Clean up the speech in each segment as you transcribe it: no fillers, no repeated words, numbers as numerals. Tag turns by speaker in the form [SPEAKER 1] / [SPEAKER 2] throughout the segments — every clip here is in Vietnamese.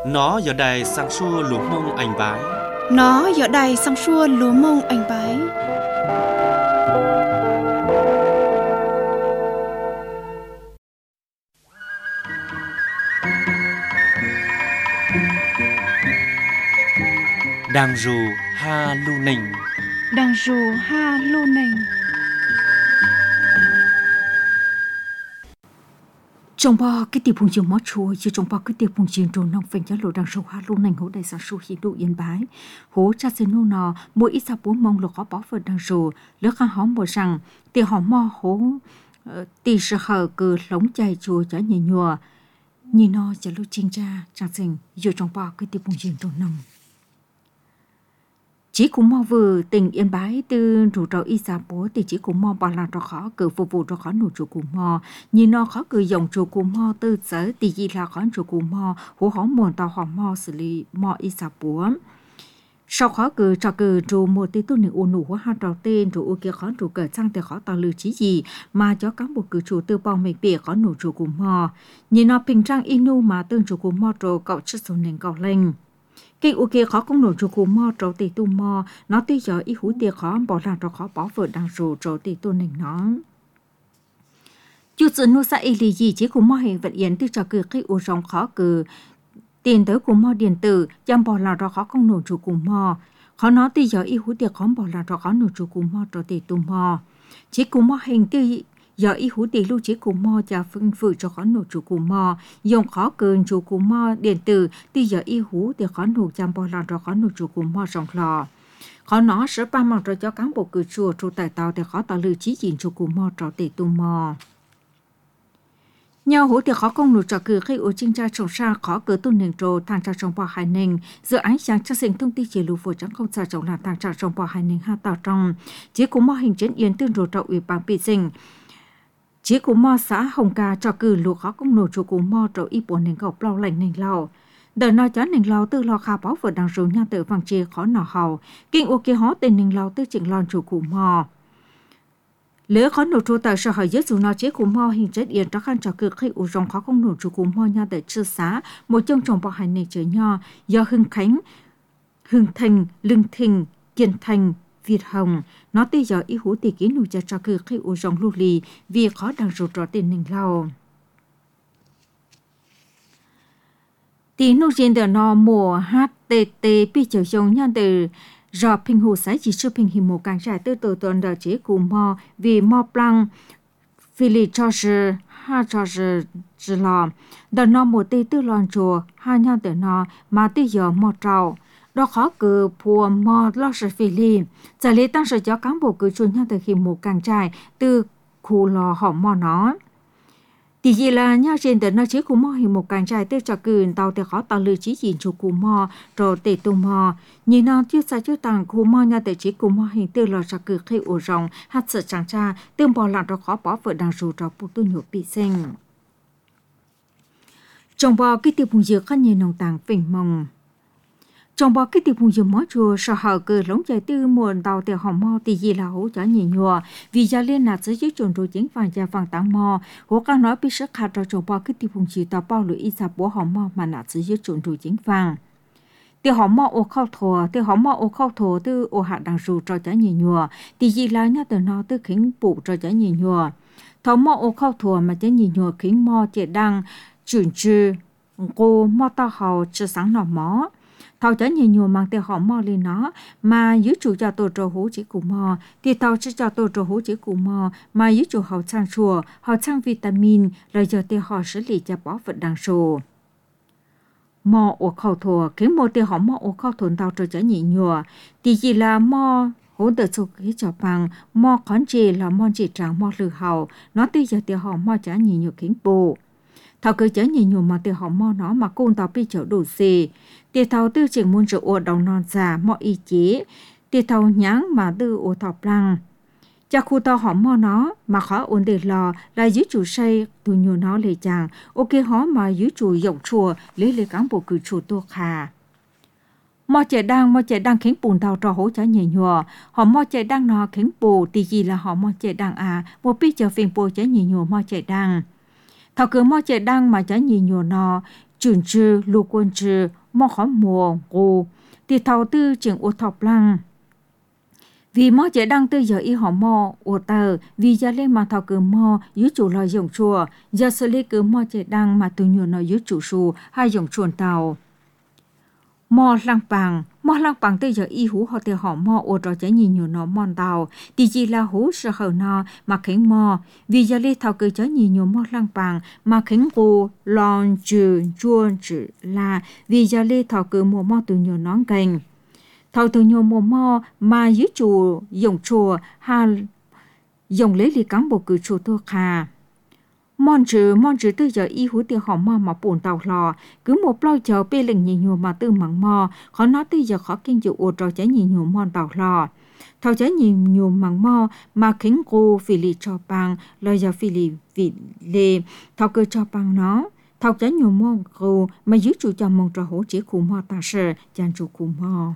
[SPEAKER 1] Nó giờ đài sang xua lúa mông anh bái.
[SPEAKER 2] Nó giờ đài sang xua lúa mông anh bái.
[SPEAKER 1] Đang dù ha lu nình.
[SPEAKER 2] Đang dù ha lu nình.
[SPEAKER 3] Trong bao cái tiệp phùng trường mót chùa chứ trong bao cái tiệp phùng trường trồn nông phèn giá lộ đang sâu ha lu nình hỗ đại sản xuất hiện độ yên bái hỗ cha sen nô nò mỗi ít sa bốn mong lộ khó bỏ vợ đang dù lỡ khăn hóm bờ rằng tì hóm mò hỗ tì sợ hở cừ lống chạy chùa chả nhẹ nhùa nhìn nó chả lúc chinh cha chẳng sinh dù trong bao cái tiệp phùng trường trồn nông chỉ cũng mò vừa tình yên bái từ rủ trò y sa bố thì chỉ cũng mò bảo là trò khó cử phục vụ trò khó nụ chủ cũng mò nhìn nó khó cử dòng chủ cũng mò từ sở thì gì là khó chủ cũng mò hú hó muộn tàu hò mò xử lý mò y sa bố sau khó cử trò cử chủ một tí tu nịnh u nụ hóa hai trò tên chủ u kia khó chủ cử sang thì khó tàu lưu chí gì mà cho cán bộ cử chủ từ bao mấy bể khó nụ chủ cũng mò nhìn nó bình trang inu mà tương chủ cũng mò trò cậu chất số nền cậu lên cái u kia khó công nổi chủ cụ mò trâu tì tu mò nó tuy giờ ý hú tia khó bỏ làm cho khó bỏ vợ đang rù trâu tì tu nền nó chú sự nu sa y lì gì chỉ cụ mò hình vật yến từ trò cử cái u rong khó cử tiền tới cụ mò điện tử chăm bỏ làm cho khó công nổi chủ cụ mò khó nó tuy giờ ý hú tia khó bỏ làm cho khó nổi chủ cụ mò trâu tì tu mò chỉ cụ mò hình tuy giờ ý hú tỷ lưu chế cụ mò cho phân phử cho khó nổ chủ cụ mò dùng khó cơn chủ cụ mò điện tử thì giờ ý hú thì khó nổ chăm bò làm cho khó nổ chủ cụ mò rộng lò khó nó sẽ ba mặt rồi cho cán bộ cử chùa trụ tại tàu thì khó tạo lưu chí diện chủ cụ mò trò tỷ tu mò nhau hú thì khó công nổ trò cử khi ở trên tra trồng sa khó cử tu nền trồ thang tra trồng bò hai nền giữa ánh sáng cho sinh thông tin chỉ lưu phổ chẳng không xa trồng là thang tra trồng bò hai nền ha tạo trong chỉ cụ mò hình trên yên tương rồi trò ủy ban bị sinh chỉ cụ mò xã Hồng Ca cho cử lúa khó công nổ chủ cụ mò trâu y bốn nền gọc lau lạnh nền lau đời nói chán nền lau tư lo khá báo vợ đang rủ nha tự vàng chia khó nọ hầu kinh ô kia hó tên nền lau tư chỉnh lon chủ cụ mò lỡ khó nổ chủ tại sở hỏi dưới dù nó chỉ cụ mò hình chết yên cho khăn cho cử khi u rong khó công nổ chủ cụ mò nha tự chưa xá một trong trồng bò hành nền trời nho do Hưng Khánh Hưng Thành Lương Thình Kiên Thành Việt Hồng nó tuy giờ ý hú tỷ ký nụ cho cử khi u rong lưu lì vì khó đang rụt rõ tiền nền lau tí nụ trên đời nó mùa HTT bị trở dòng nha từ do bình hồ sái chỉ sư bình hình một càng trải từ tổ tuần đời chế cụ mò vì mò plăng Philly George ha George lò đời nó mùa tây tư lòn chùa ha nha từ nó mà tuy giờ mò trào đó khó cử phùa mò lo sự phê ly trả lý tăng sở cho cán bộ cử chuyên nha từ khi một càng trải từ khu lò họ mò nó thì gì là nha trên tờ nó chỉ khu mò hình một càng trải từ cho cử tàu thì khó tàu lưu chí diện chủ khu mò rồi tệ tu mò nhìn nó chưa sai chưa tàng khu mò nha từ chỉ khu mò hình từ lò cho cử khi ổ rồng hát sợ chẳng cha tương bò lặn rồi khó bỏ vợ đang rù cho phụ tu nhục bị sinh trong bò cái tiệp hùng dược khăn nhìn nồng tàng phình mông trong bao cái tiệp hùng dừa mói chùa sợ hở cờ lống chạy tư muộn tàu tiểu hòm mò thì gì là hỗ trợ nhị nhùa vì gia liên nạt dưới chuẩn rồi chính vàng và vàng táng mò hỗ ca nói bị sức hạt trong bao cái tiệp hùng dừa tàu bao lưỡi ít sạp bố hòm mò mà nạt dưới chuẩn rồi chính vàng tiểu hòm mò ô khâu thổ tư ô hạt đằng rù cho nhị nhùa thì gì là nhá từ nó tư khính phụ cho nhị nhùa thầu mò ô khâu thổ mà nhị nhùa khính mò chạy đăng chuyển chư cô mò tao hầu chưa sáng nọ mó thầu chả nhiều nhiều mang theo họ mò lên nó mà dưới chủ cho tôi trò hú chỉ cụ mò thì tàu chỉ cho tôi trò hú chỉ cụ mò mà dưới chủ họ sang chùa họ sang vitamin rồi giờ thì họ xử lý cho bỏ vật đằng sổ mò ở khẩu thua khiến một thì họ mò ở khẩu thốn tàu trò chả nhị nhùa thì chỉ là mò hỗ trợ số cái cho bằng mò khán chê là mò chỉ trắng mò lừa hậu nó thì giờ thì họ mò chả nhị nhùa khiến bộ thảo cứ chả nhị nhùa mà thì họ mò nó mà côn tàu bị chở đủ xì tiền thầu tư chỉnh muốn chịu ô đồng non già mọi ý chế tiền thầu nháng mà tư ô thọ plăng cha khu tàu họ mò nó mà khó ổn để lò là dưới chủ xây từ nhiều nó lệ chàng ok họ mà dưới chủ dòng chùa lấy cán bộ cử chủ tô khà mò chạy đang khiến bùn tàu trò hỗ trợ nhẹ nhùa họ mò chạy đang nó khiến bù thì gì là họ mò chạy đang một bí chờ phiền bù chạy nhẹ nhùa mò chạy đang thảo cứ mò chạy đang mà chạy nhẹ nhùa nó trường trừ lù quân trừ mò khó mùa ngù thì thầu tư trường ô thọc lăng vì mò chế đăng tư giờ y họ mò ô tờ vì gia lên mà thầu cứ mò dưới chủ lò dùng chùa giờ xử lý cứ mò chế đăng mà từ nhiều nó dưới chủ su hay dùng chuồn tàu mò lăng bằng tới giờ y hú họ thì họ mò ô trò chế nhìn nhiều nó mòn tàu thì chỉ là hú sợ hở nó mà khánh mò vì giờ lên thầu cứ chế nhìn nhiều mò lăng bằng mà khánh cô lon chữ chuồn chữ là vì giờ lên thầu cứ mò từ nhiều nón cành thầu từ nhiều mò mà dưới chủ dùng chùa ha dùng lấy li cán bộ cứ chùa thua khà mòn chữ từ giờ y hú tiền họ mò mà bổn tàu lò cứ một bao chờ bê lệnh nhìn nhiều mà từ mắng mò khó nói từ giờ khó kinh chịu ô trò trái nhìn nhiều mòn tàu lò thầu trái nhìn nhiều mắng mò mà khánh cô phì lì cho bằng lời giờ phì lì vị lê thầu cơ cho bằng nó thầu trái nhiều mòn cô mà dưới chủ cho mong trò hỗ chỉ khu mò ta sợ chan chủ khu mò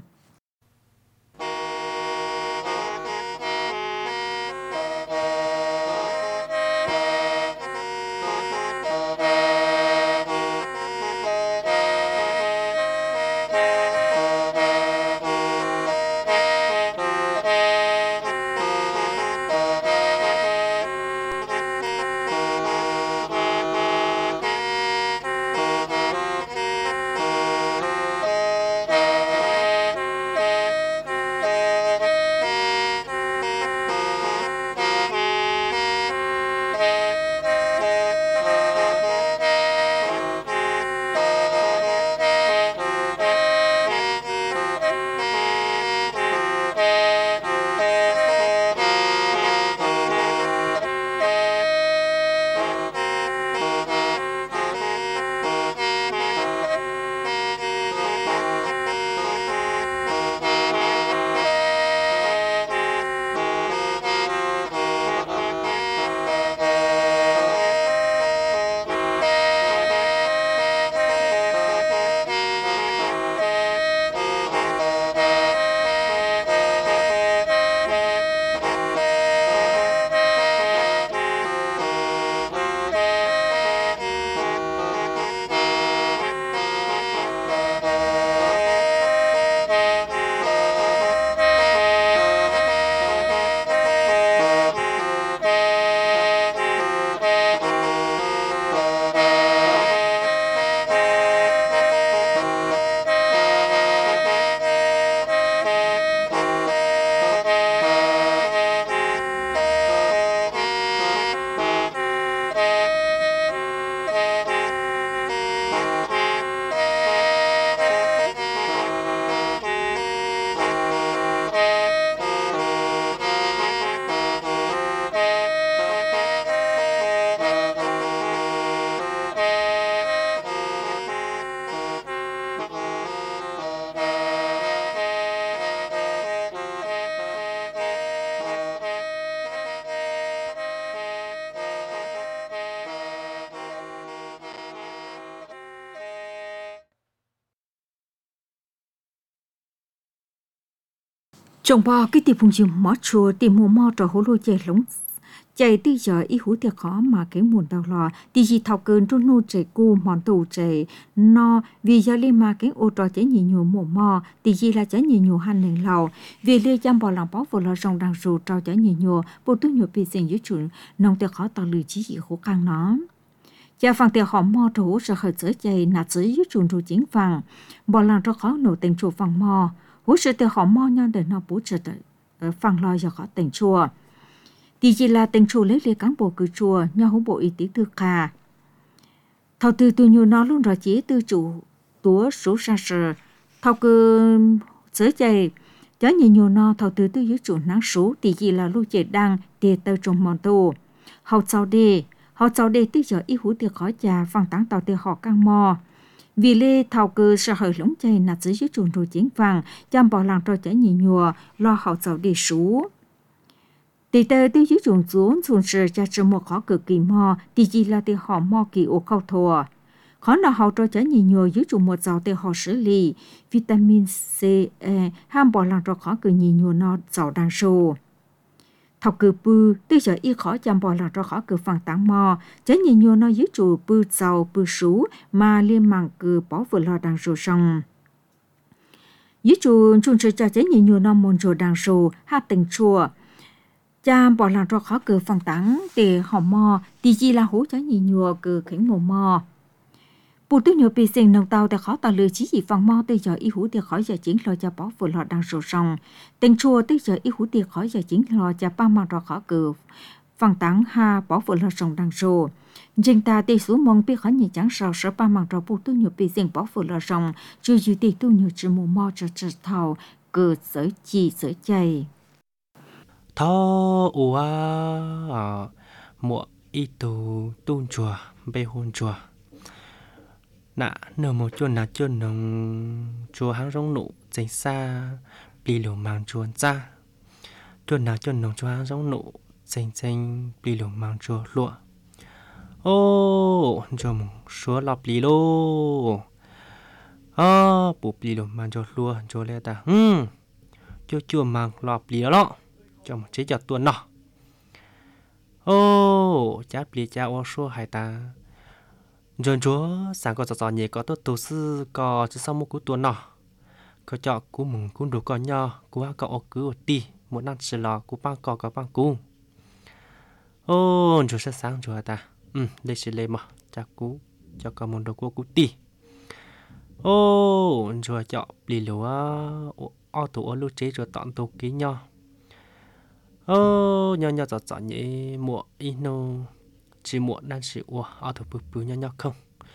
[SPEAKER 3] chồng bò cái tiệp phùng chim mỏ chùa tìm mùa mò trò hố lôi chạy lống chạy từ giờ ý hú thiệt khó mà cái muôn tàu lò thì chỉ thao cơn trôn nô chạy cu mòn tù chạy no vì giờ lên mà cái ô trò chạy nhiều nhiều mùa mò thì chỉ là chạy nhiều nhiều hành nền lầu vì lê chăm bò lòng bó vừa là rong đang rù trao chạy nhiều nhiều bộ túi nhiều bị sinh dưới chuẩn nông thiệt khó tàu lử chỉ hố căng nó cha phẳng tiệt họ mò trò hố sợ khởi giới chạy nạt dưới chuẩn trù chính phẳng bò lòng cho khó nổ tình trù phẳng mò hú sự tiệt họ mò nhau để nó bố trợ ở phẳng lo giờ khó tình chùa thì chỉ là tình chùa lấy cán bộ cử chùa nhau hú bộ y tế tư khà thầu tư tôi nhiều nó luôn rồi chỉ tư chủ túa số sa sờ thầu cơ giới chạy chớ nhiều nó thầu tư tư dưới chủ nắng số thì chỉ là lưu chạy đang để tơ trong mòn tù họ sau đây tư giờ y hú tiệt khó già phẳng táng tàu tiệt họ căng mò vì lê thầu cơ sợ hởi lống chạy nạt dưới chuồn rồi chiến vàng chăm bỏ làng cho chả nhiều lo họ sau để số thì tờ tư dưới chuồn xuống sự cha cho một khó cực kỳ mò thì chỉ là thì họ mò kỳ ô khâu thua khó nào họ cho chả nhiều dưới chuồn một giàu thì họ xử lý vitamin C ham bỏ làng cho khó cực nhiều nó giàu đang sâu thọc cử bư tư giờ y khó chăm bỏ lọt ra khó cử phẳng táng mò chớ nhìn nhô nó dưới trụ bư giàu bư sú mà liên mạng cử bỏ vừa lọt đang rồi xong dưới trụ chung chơi cha chớ nhìn nhô nó môn rồi đang rồi ha tình chùa cha bỏ lọt ra khó cử phẳng táng để họ mò thì chỉ là hú chớ nhìn nhô cử khánh mồ mò bộ tư nhiều bị sinh nông tàu để khó tạo lừa chỉ gì phẳng mò tư giờ y hú để khỏi giờ chính lo cho bỏ vừa lọt đang rồi xong tình chùa tư giờ y hú để khỏi giờ chính lo cho ba mang ra khó cử phẳng táng ha bỏ vừa lọt xong đang rồi dân ta tây số mong bị khó nhị chẳng sao sợ ba mang ra bộ tư nhiều bị sinh bỏ vừa lọt xong chưa dù tây tu nhiều chỉ mù mò cho thầu cử sở chi sở chạy
[SPEAKER 1] thọ ua mùa y tu tu chùa bê hôn chùa nã nở một chuồn nã chuồn nồng chùa hang rong nụ dành xa bì lửa mang chuồn ra chuồn nã chuồn nồng chùa hang rong nụ dành bì lửa mang chùa lụa ô chùa mùng số lọp bì lô bộ bì lửa mang chùa lụa chùa lê ta chùa mang lọp bì lọ cho một chế chọt tuần nọ ô chát bì cha ô số hai ta rồi chúa sáng có trò nhẹ có tốt tu sư có chứ sau một cú tuần nọ có chọ cú mùng cú đủ con nho cú ha cọ cứ ở ti một năm chỉ lò cú băng cọ có băng cú ô chúa sẽ sáng chúa ta đây chỉ lấy mà cha cú cho có một đồ cú ti ô chúa chọ lì lúa ô tụ ô lưu chế chúa tọn tụ ký nho ô nho trò nhẹ muộn ino chỉ muộn đang chỉ ủa ở thủ bự nho không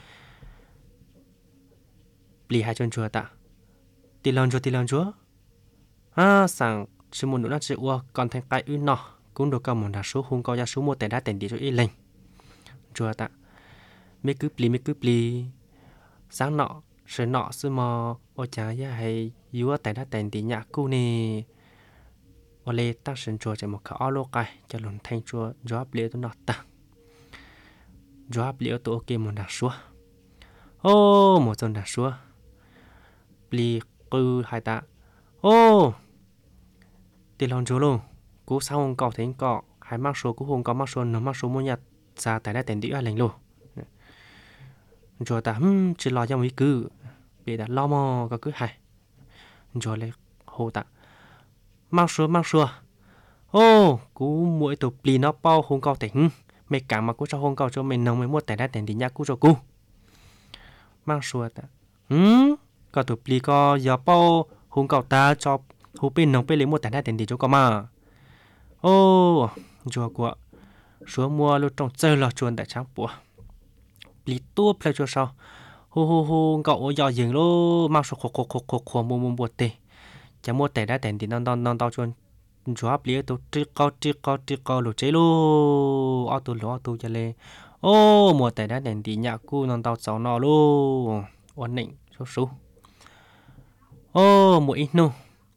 [SPEAKER 1] lì hai chân chùa ta tì lần chúa sáng chỉ muộn nữa đang chỉ ủa còn thành cái uy nọ cũng được cả một đa số hung cao giá số một tiền đã tiền đi cho ít lên chùa ta mấy cứ pli sáng nọ sớm nọ sư mò ô chả ya hay yếu tiền đã tiền đi nhà cô nè ô lê ta sân chùa chỉ một cái áo lô cái cho lần thanh chùa gió bể tôi nọ ta gió bể tôi ok một đa số ô một chân đa số bli cứ hai ta ô tiền lòng chúa luôn cú sao không cọ thấy cọ hai mắc số cú không có mắc số nó mắc số mua nhặt ra tại đây tiền đi ăn lành luôn rồi ta chỉ lo cho mấy cứ bị đã lo mò có cứ hay rồi lấy hồ ta mắc số ô cú mỗi tụ bì nó bao không cọ tỉnh mày cả mà cú cho không cọ cho mình nông mới mua tại đây tiền đi nhặt cú cho cú mắc số ta có tụ bì có giờ bao không cọ ta cho hú bên nông bên lấy mua tại đây tiền đi cho có mà ô chùa của số mua lúc trong chơi là chuồn tại sáng bùa lý tua plei cho sao hô cậu giờ dừng lô mang số khổ mua bột tê chả mua tẻ đã tẻn thì non tao chuồn chúa áp lý tôi tri cao lột chế lô ở tôi cho lên ô mua tẻ đã tẻn thì nhà cu non tao cháu nọ lô ổn định số ô mua ít nu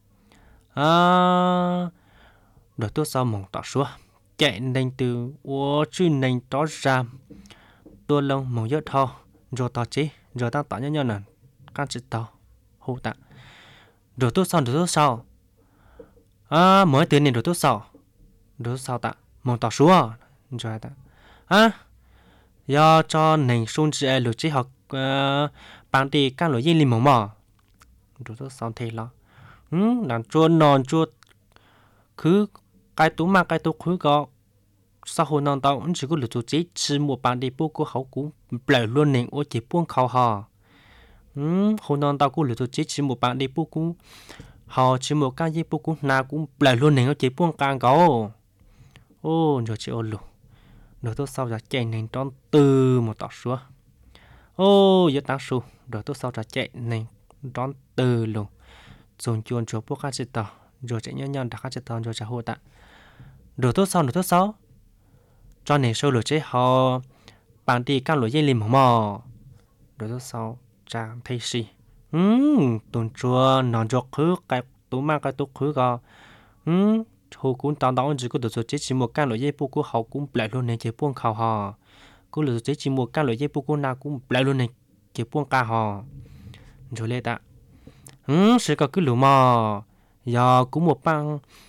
[SPEAKER 1] rồi tôi sau mong tỏ xua chạy nhanh từ ô chứ nhanh tỏ ra tôi lông mong nhớ thao rồi tỏ chế rồi tao tỏ nhau nè can chữ tao hô tạ rồi tôi sau mới từ này rồi tôi sau tạ mong tỏ xua rồi tạ do cho nền xuân chế lựa chế học bản địa các lối yên mong mò rồi tôi sau thế lo làm chua non chua cứ cái tú mà cái tú khứ có sau hồi non tao chỉ có lựa chọn chỉ một bản địa bố của họ cũng lại luôn nên ở chỉ buông khẩu họ hồi non tao cũng lựa chọn chỉ một bản địa bố cũng họ chỉ một cái gì bố cũng nào cũng lại luôn nên ở chỉ buông càng có ô rồi chỉ ô lù rồi tôi sau ra chạy nên tròn từ một tọt xuống ô giờ tăng số rồi tôi sau ra chạy nên tròn từ luôn dùng chuồn chuột bố cá chích tàu rồi chạy nhon đặt cá chích tàu rồi trả hộ tạ rồi tốt sau cho nên sâu lửa chế họ bản đi các lối dây lim mò rồi tốt sau trang thấy gì tuần chua non chua khứ cái tú mang cái tú khứ có hồ cũng tao chỉ có được số chế chỉ một cái lối dây bố của họ cũng lại luôn nên chỉ buông khẩu họ cũng lựa chế chỉ một cái lối dây bố của nào cũng lại luôn nên chỉ buông cả họ rồi lên tạ sẽ có cứ lửa mò giờ cũng một băng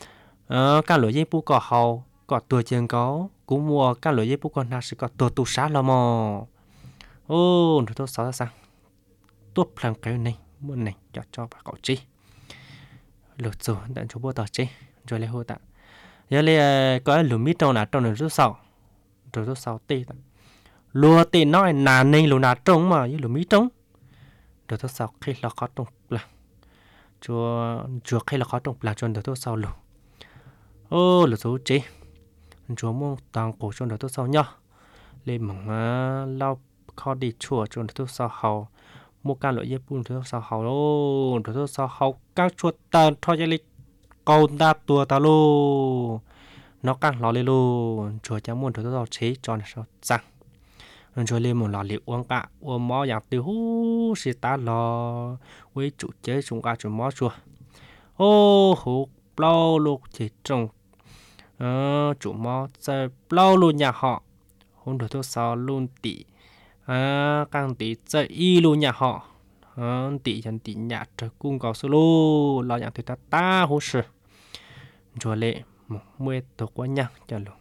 [SPEAKER 1] cả lối dây bu cỏ hầu cỏ tua chân có cú mua cả lối dây bu cỏ na sẽ cỏ tua tu sát lo mò ô nó tôi sợ sao tôi làm cái này muốn này cho bà cậu chi lột rồi đặng cho bố tao chi rồi lấy hồ tạ giờ lấy có lúa mít trong nó rất sầu rồi rất sầu tê tạ lúa tê nói nà nên lúa nà trống mà với lúa mít trống rồi rất sầu khi là khó trồng là chúa khi là khó trồng là cho rồi rất sầu lúa ô lúa số chi chúa muốn tăng cổ cho rồi rất sầu nhá lên mỏng lau khó đi chùa cho rất sầu hầu một cái loại dép bún thứ sao hậu luôn thứ sao hậu các chuột tàn thôi cho lịch câu đa tua ta luôn nó càng lò lên luôn chuột chả muốn thứ sao chế cho nó sao rằng chuột lên một lò liệu uống cả uống mó dạng từ hú xì ta lò với chủ chế chúng ta chủ mó chuột ô hú lâu luôn chỉ trồng chủ mó chơi lâu luôn nhà họ hôm thứ sao luôn tỉ càng tí chơi y luôn nhà họ tí chân tí nhà trời cung cầu solo lo nhà thì ta hú sự rồi lệ một mươi tổ quá nhang cho luôn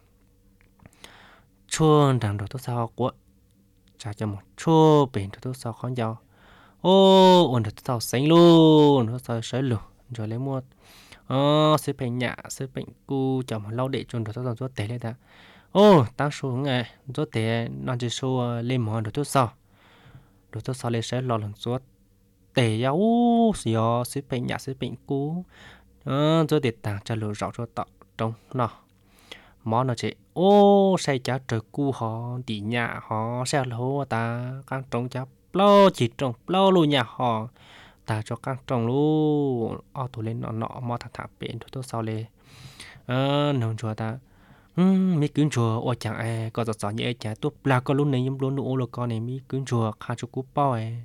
[SPEAKER 1] chuồn đằng đồ tốt sao quá trả cho một chua bền đồ tốt sao khó giàu ô ổn đồ tốt sao xanh luôn đồ sao sấy luôn rồi lấy một sẽ bệnh nhạ sẽ bệnh cu cho một lâu để cho đồ tốt sao rất tệ lên ta ô tăng số ngày rất tệ nó chỉ số lên món đồ tốt sao lên sẽ lo lần suốt tệ yếu xíu sẽ bệnh nhạ sẽ bệnh cu rất tệ tăng cho lửa rau cho tạo trong nó món nó chỉ ô say chả trời cu họ đi nhà họ sẽ lố ta càng trồng chả lâu chỉ trồng lâu luôn nhà họ ta cho càng trồng luôn tụi lên nọ mò thả bên tôi sau lên nông chùa ta mi cứu chùa ôi chẳng ai có giọt nhẹ chả tốt là có luôn này nhưng luôn nụ là con này mi cứu chùa khá cho cú bao ấy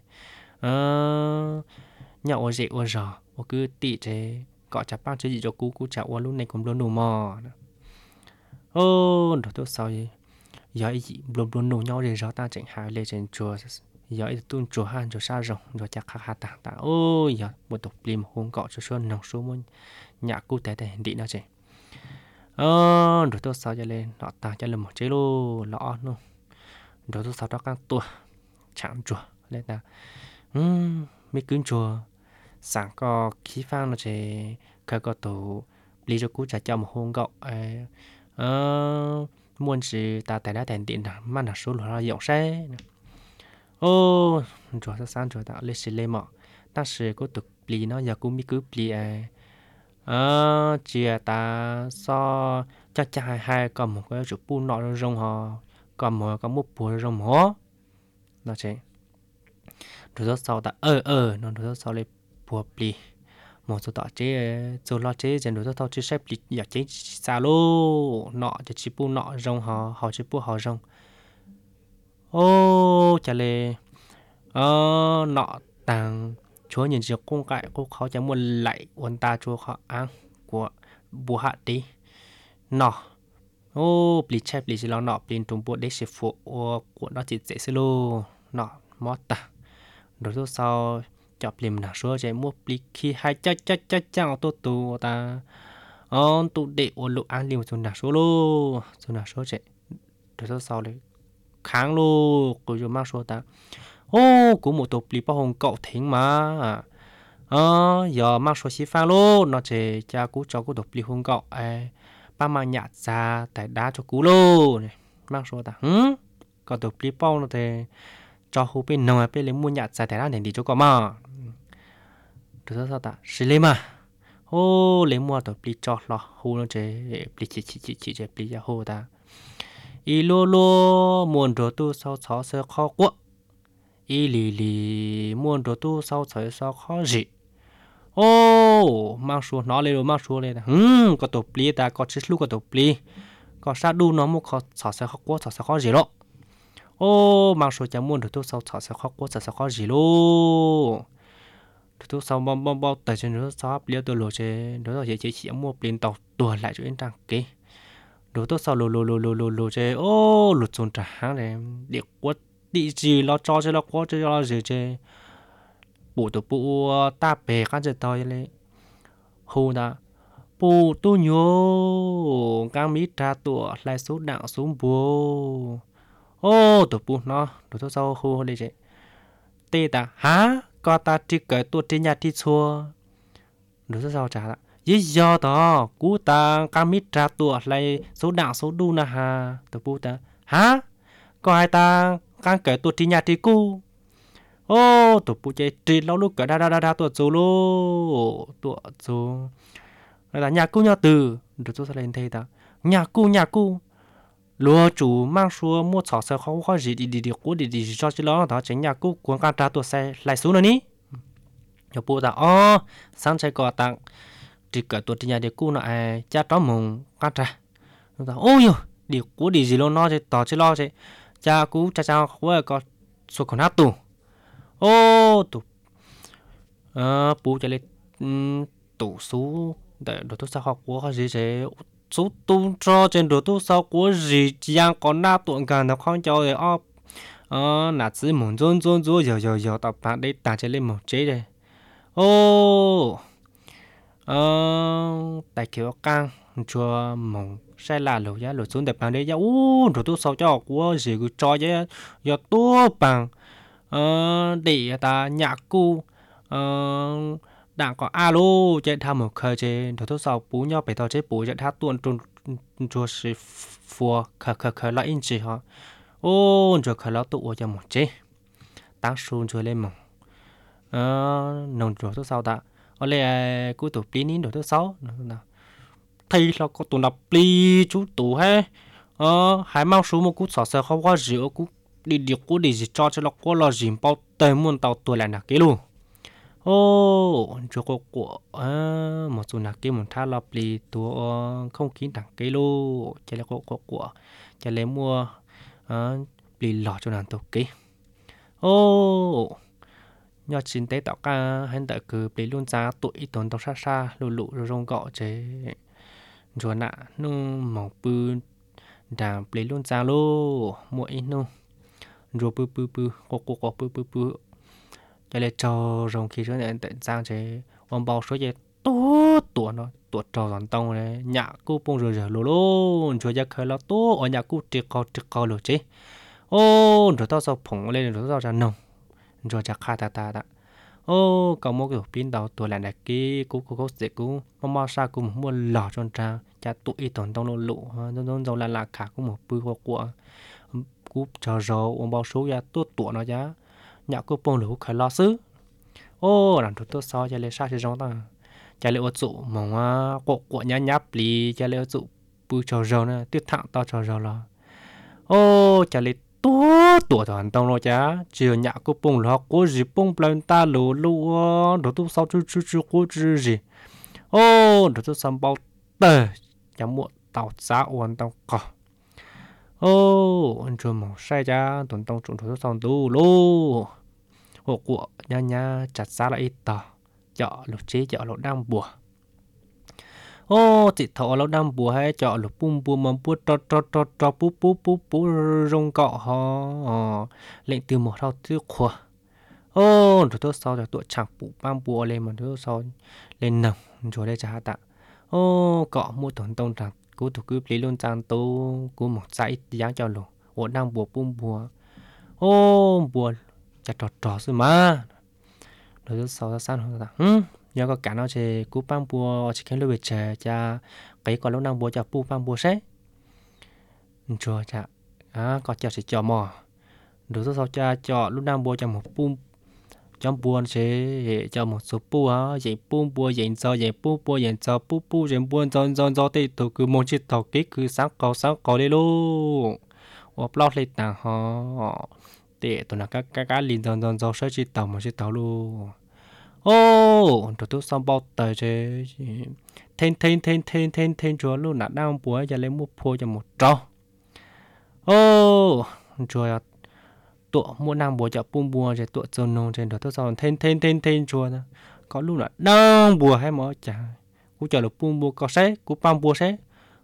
[SPEAKER 1] nhà ôi dễ ôi giò ôi cứ tị chế gọi chả bao chơi gì cho cú chả ôi luôn này cũng luôn nụ mò ô đồ tốt sao vậy giờ luôn nụ nhau để rõ ta chẳng hại lên trên chùa giờ tuôn chùa han chùa sa rồng rồi chắc khá tàng ta ôi giờ một tục lim hôn cọ cho xuân nòng số môn nhà cú té đi nó chứ đồ tốt sao cho lên nó ta cho lên một chế lô lọ luôn đồ tốt sao đó các tua chạm chùa lên ta mấy cứng chùa sáng có khí phang nó chỉ cái có tổ lý cho cú trả cho một hôn cọ muốn gì ta tại đã tiền điện mà là số lượng là dòng xe ô chùa sa san chùa ta lấy xí lấy mỏ ta sẽ có tục lý nó giờ cũng biết cứ lý chia ta so chắc chắn hai còn một cái chụp bún nọ rong họ còn một cái mút bùa rong hó nó chứ rồi sau ta nó rồi sau lấy bùa lý một số tọa chế số lo chế dần rồi tao chế xếp lịch giờ chế xa lô nọ cho chỉ bu nọ rong họ chỉ bu họ rong ô chả lệ nọ tàng chúa nhìn chiếc cung cãi cô khó chả muốn lại quân ta chúa họ ăn của bu hạ đi nọ ô lịch xếp lịch lo nọ lịch trung bộ để xếp phụ của nó chỉ dễ xí lô nọ mót ta rồi sau chọc liềm nào số chạy mua bì khi hai chắc tôi ta tụ để ôn lộ ăn liềm số nào số chạy rồi sau đấy kháng lô của chúng mang số ta của một tổ bì bao hồng cậu thính mà giờ mang số xí pha lô nó chỉ cha cú cho cú tổ bì hồng cậu ba mang nhạt ra tại đá cho cú lô này mang số ta còn tổ bì bao nó thì cho hú bên nồi bên lấy mua nhạt ra tại đá này đi cho có mà được sao ta xí lên mà ô lấy mua tổ bì cho lo hú nó chế bì chỉ chế bì cho hú ta y lô muốn đồ tu sau sáu sẽ khó quá y lì muốn đồ tu sau sáu sẽ khó gì ô mang xuống nó lên rồi mang xuống lên có tổ bì ta có chết lúc có tổ bì có sát đu nó một khó sáu sẽ khó quá sáu sẽ khó gì đó ô mang xuống chẳng muốn đồ tu sau sáu sẽ khó quá sáu sẽ khó gì luôn tu sau bao tại trên nó sao bia tôi lộ trên đó là chỉ mua tiền tàu tua lại cho anh trang kế đồ tốt sau lô chơi ô lụt trốn trả hàng này để quất đi gì lo cho chơi lo quất chơi lo gì chơi bộ ta bể các chơi tao vậy hồ đã bù tu nhô căng mít ra tụa lại số đặng xuống bùa ô tụi bù nó tụi tôi sau khu đây chứ tê ta hả có ta chỉ cởi tụi trên nhà đi xua tụi tôi sau trả lại lý do đó cú ta căng mít ra tụa lại số đặng số đu na ha tụi bù ta hả có ai ta căng cởi tụi trên nhà đi cu ô tụi bù chơi trì lâu lúc cởi đa tụi chú tụi chú là nhà cu nhà từ tụi tôi lên thấy ta nhà cu lúa chủ mang xuống mua chó sơ không có gì đi cú đi cho chứ đó chính nhà cú cuốn can tra tụi xe lại xuống nữa ní cho bố ta sáng chạy cò tặng chỉ cả tụi nhà để cú nó ai cha đó mùng can tra nó ta ôi yo đi cú đi gì luôn nó chứ tỏ chứ lo chứ cha cú cha quá có số còn hát tù tụ bố chạy lên tụ số để đồ tôi sao học của gì chứ số tu cho trên đồ tu sau của gì giang còn na tuần gần nó không cho rồi là chỉ muốn dôn giờ tập bạn đây tàn trên lên một chế đây tại kiểu căng cho mong sai là lỗ giá lỗ xuống để bạn đây giá đồ tu sau cho của gì cứ cho giá giờ tu bằng để ta nhạc cu đảng có alo chạy tham một khởi chế đồ tu sau bú nhau phải tao chế bú chạy thắt tuần trôn cho sự phù khởi lại in chỉ họ cho khởi lại tụ cho một chế tăng xuống cho lên mỏng nông đồ tu sau ta ở đây cuối tụ pin nín đồ tu sau thấy là có tụ nạp pli chú tụ hay hãy mang xuống một cú sò sờ không có rượu cú đi cú đi gì cho nó có lo gì bao tèm muôn tàu tuổi lại nè cái luôn cho cô của một số nạc kia một thà lọp lì tua không kín đẳng cây lô cho là cô của cho lấy mua lì lọ cho nàng tổ kí nhờ chín tế tạo ca hay tại cứ lì luôn giá tuổi tốn tàu xa lụ rồi rong gọ chế rồi nạ nung màu bự đàm lì luôn giá lô mỗi nung rồi bự cô bự cho nên cho rồng khi trước này tận sang chế ông bao số gì tuổi nó tuổi trò dọn tông này nhà cô bông rồi lô cho gia khởi là ở nhà cô triệt co rồi chứ rồi tao sao phồng lên rồi tao ra nồng rồi chả khai ta có một cái pin đầu tuổi là này kia cô sẽ cô mà sao cô mua lò cho trang cha tuổi tổn tông lụ nó là cả cô một bự của cô chờ rồi ông bao số gia tuổi nó giá nhà cô bông lũ khởi lo xứ làm thủ tôi so cho lấy sao cho giống ta cho lấy ô trụ mỏng của nhà nháp lì cho lấy ô trụ bự trầu rầu nè tiết thẳng to trầu rầu là cho lấy tuổi toàn tông rồi chá chiều nhà cô bông lũ có gì bông lên ta lũ đồ tôi sao chú có gì đồ tôi xăm bao tờ chả muộn tàu giá ổn tàu cỏ anh chưa mong sai cha tuần tông trộn thủ xong tu lô hộ của nha chặt xa lại ít tờ chợ lục chế chợ lục đang bùa chị thọ lục đang bùa hay chợ lục bùa mà bùa cho bú rong cọ họ lệnh từ một thao tiêu khỏa rồi tôi sau rồi tụi chẳng bù băng bùa lên mà tôi sau lên nồng rồi đây trả tạ cọ mua tuần tông rằng cú tụ cứ lấy luôn trang tô cú một dãy dáng cho luôn ở đang bùa bung bùa bùa chặt trò rồi mà rồi sau đó san hơn ta nhớ có cả nó chơi cú băng bùa chỉ khen lưu về chơi cha cái còn lúc đang bùa cha pu băng bùa xét rồi cha có cha sẽ cho mò rồi sau cha cho lúc đang bùa cha một pum trong buồn sẽ cho một số pu dạy bùa dạy bùa dạy cho pu dạy buồn cho thì tụi cứ muốn chỉ tàu kích cứ sáng có đi luôn hoặc lót lên tảng họ để tụi nó các liền cho sẽ chỉ tàu mà chỉ tàu luôn tụi tôi xong bao tờ chứ thêm chúa luôn là đang bùa cho lấy mua phô cho một trâu chúa tụi mua năng bùa chợ bung bùa rồi tụi trâu nông trên đó tôi sao thêm chùa đó có lúc là năng bùa hay mà chả cú chợ được bung bùa có sé cú băng bùa sé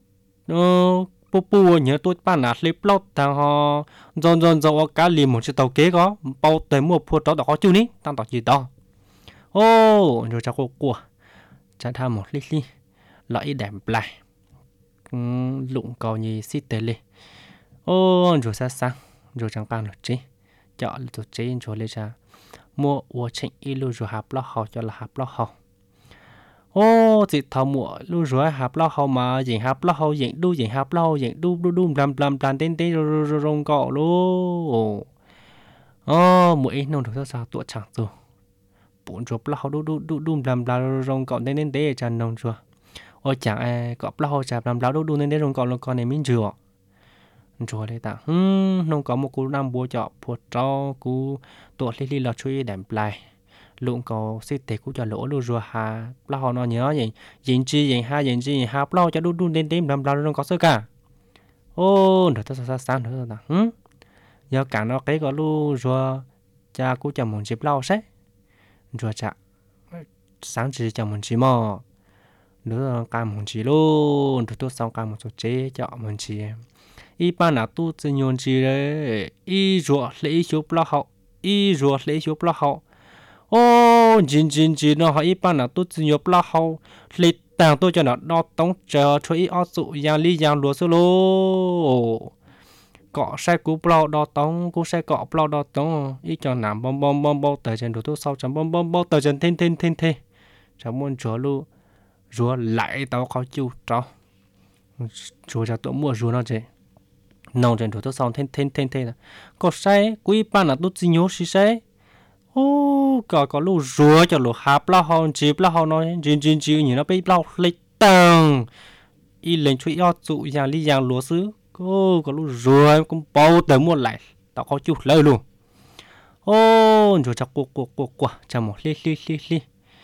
[SPEAKER 1] bùa nhớ tôi bán là clip lót thằng họ dọn cá liềm một chiếc tàu kế có bao tới mua phô đó có chưa ní tăng tỏ gì đó rồi cho cô của chả tham một lít lọ ít đẹp lại lụng cầu như xí tê lê ô rồi sao sang rồi chẳng bao được chứ chọn rồi chế rồi lấy ra mua ô chỉnh ít luôn rồi hạp lo hậu cho là hạp lo hậu ô chị thầu mua luôn rồi hạp lo hậu mà diện hạp lo hậu diện đu diện hạp lo hậu diện đu đu đu làm tên tên rồi rong cọ luôn ô mỗi nông được sao tuổi chẳng rồi bốn chục lo hậu đu đu đu đu làm rong cọ tên tên tên chẳng nông rồi ôi chẳng ai có lo hậu chả làm đu đu nên tên rong cọ luôn con này mình chưa rồi đây ta nông có một cú nam bùa chọ bùa trâu cú tuổi li là chui đệm lại luôn có xí tệ cú cho lỗ luôn rồi hà lao nó nhớ vậy diện chi diện ha lao cho đun đến đêm làm lao có sơ cả ô được ta sáng nữa ta giờ cả nó cái có luôn rồi cha cú cho một chip lao xét rồi cha sáng chỉ cho một chỉ mò nữa cả một chỉ luôn rồi tôi xong cả một số chế cho một chỉ一般那肚子牛鸡嘞，一热嘞就不好，一热嘞就不好。哦，真那好，一般那肚子牛不好，嘞当多叫那那东这出一二组样里样罗嗦咯。cọ sai cú bao đo tông cú sai cọ bao đo tông ý cho nằm bom tờ chân đồ sau chấm bom tờ chân thiên chấm muốn chúa lu chúa lại tao khó chịu cho chúa cho tụi mua chúa nó chứ nông trên thủ sau thiên là có sai quý ban là tôi chỉ nhớ gì sai ô có lu rùa cho lu hạp la hòn chip la hòn nói chín như nó bị lao lịch tầng y lên chui ao tụ giang li giang lúa xứ có lu rùa cũng bao tới mua lại tao có chịu lời luôn ô rồi chắc qua chả một li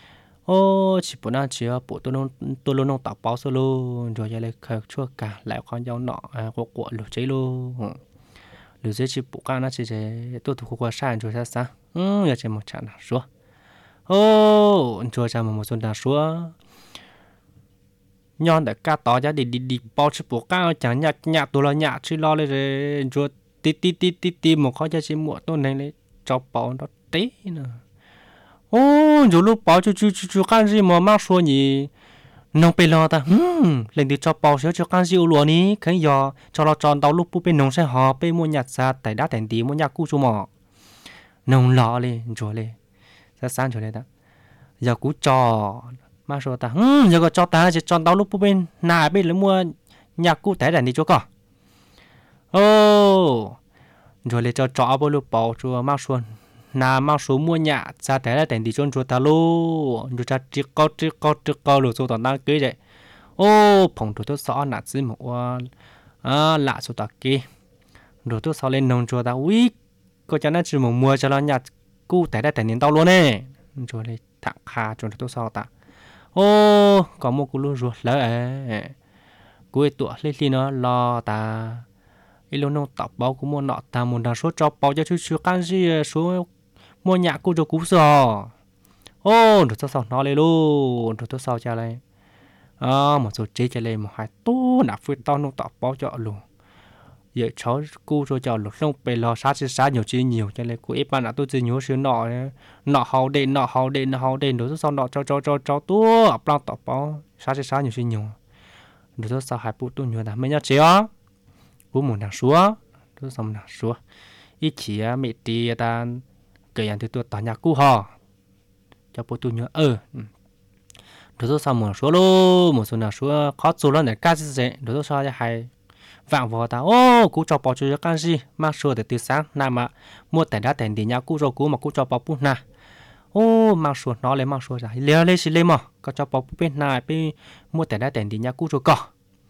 [SPEAKER 1] ô chỉ bữa nay chỉ bộ tôi luôn tạo báo solo rồi giờ lại khởi chua cả lại con dao nọ của lửa cháy luôn lửa cháy chỉ bộ cái nó chỉ tôi thuộc qua sai rồi sao giờ chỉ một trận nào xuống ô rồi chả một xuân nào xuống nhon để cá tỏ ra đi bao chỉ bộ cái chẳng nhạt tôi là nhạt chỉ lo lên rồi tí một khó cho chỉ muộn tôi này lấy cho bao nó tí nữa ô rồi lúc bảo chú can gì mà mắc số nhỉ nông bê lo ta lên đi cho bảo sửa cho can gì luôn ní cái giờ cho nó tròn tàu lúc bút bên nông sẽ họ bên mua nhặt ra tại đá thành tí mua nhặt cú chú mỏ nông lọ lên rồi lên ra sáng rồi lên ta giờ cú cho mắc số ta giờ có cho ta chỉ tròn tàu lúc bút bên nà bên lấy mua nhặt cú tại đàn đi chỗ cỏ ô rồi lên cho bao lúc bảo chú mắc số nà mang số mua nhà ra thế là tiền đi chôn chuột ta lô rồi cha chỉ có lô số tao đang cưới vậy ô phòng tôi sợ nạt gì một lạ số tao kia rồi tôi sau lên nông chuột ta ui có cho nó chỉ một mua cho nó nhà cu thế là tiền đến tao luôn nè rồi đây thẳng kha cho tôi sau ta ô có một cú lô ruột lỡ cuối tuổi lên nó lo ta ilon nông tập báo cũng mua nọ ta muốn đào số cho báo cho chú can gì số mua nhà cô cho cú sò ô rồi sao nó lên luôn rồi sao cha lên một số chế cha lên một hai tô nạp phơi to nông tập báo cho luôn giờ cháu cô cho lúc xong về lo sát nhiều chi nhiều cho nên cô ít bạn là tôi chỉ nhớ xíu nọ hậu đền rồi sao nọ cho tua plan tập báo sát nhiều chi nhiều rồi sao hai bữa tôi nhớ là mấy nhá chế á bố muốn đằng xúa tôi xong đằng xúa ít chỉ mẹ tì ta cái anh thì tôi tỏ nhà cũ hò cho bố tôi nhớ rồi sao muốn xúa luôn một số nào xúa khó xúa lên để cá gì rồi sao cho hay vàng vò ta ô cú cho bỏ cho cái gì mà xúa để từ sáng nam mà mua tiền đá tiền đi nhà cũ rồi cũ mà cú cho bỏ bún na ô mà xúa nó lấy mà xúa ra lấy xí lấy mà có cho bỏ bún bên này bên mua tiền đá tiền đi nhà cũ rồi cỏ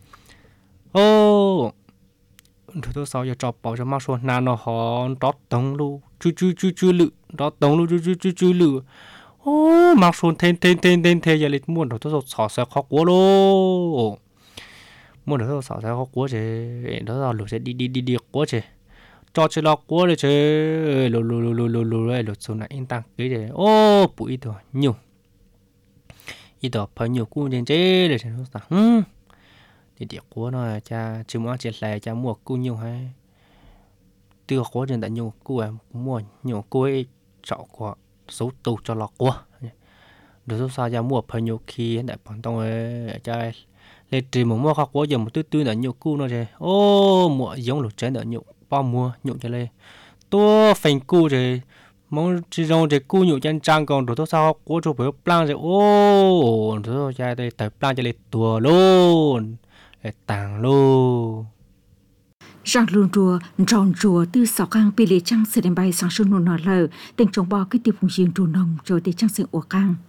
[SPEAKER 1] ô tôi sao giờ chọc bảo cho má số nào nó họ đót tông lu chú lự đót tông lu chú lự ô má số tên giờ lịch muốn rồi tôi sao sẽ khó quá lô muốn rồi tôi sao sẽ khó quá chứ đó là lụt sẽ đi quá chứ cho chơi lo quá rồi chứ lụt số này in tăng cái gì ô bụi thôi nhiều ít đó phải nhiều cú trên chế để cho nó sao thì địa của nó cha chỉ muốn chỉ là cha mua cú nhiều hay tiêu của trên tại nhiều cú em mua nhiều cú ấy chọn của số tù cho lọ của rồi sao giờ mua phải nhiều khi đại bọn tông ấy chơi lấy chỉ một mua khác quá giờ một tươi là nhiều cu nó rồi ô mua giống lục trái nữa nhiều bao mua nhiều cho lên tua phèn cu rồi mong chỉ trong rồi cu nhiều chân trang còn rồi sao quá cho bữa plan rồi ô rồi chơi đây tập plan cho lên tua luôn để tàng luôn
[SPEAKER 3] Rằng luôn rùa, tròn rùa từ sáu cang pì lì trăng sẽ đem bay sang sông nô nọ lờ, tình trong bò cái tiệp hùng riêng rùa nồng rồi để trăng sự ủa cang.